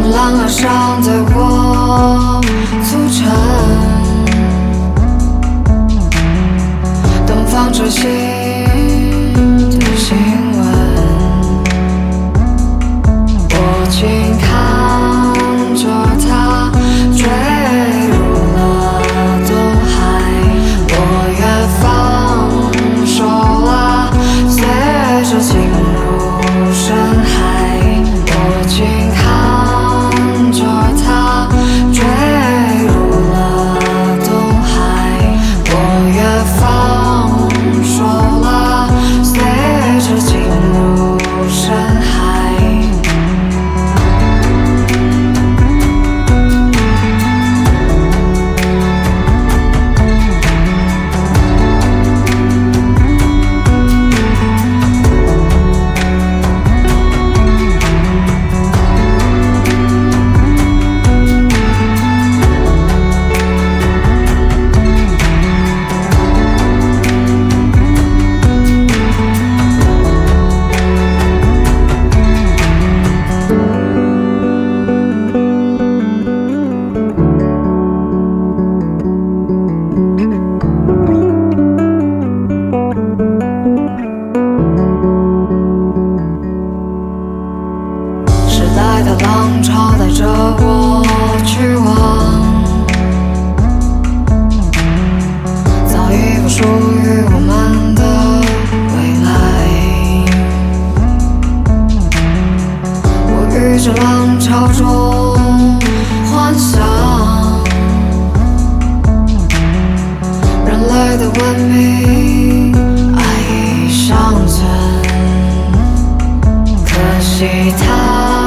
浪儿上的我促成东方之星的新闻，我静看着它坠入了东海，我越放手了，随着进入深海，我静看着它坠入了东海，我越放手了，随着进入深海。时代的浪潮带着我去往早已不属于我们的未来，我与这浪潮中幻想人类的文明，爱已尚存，可惜它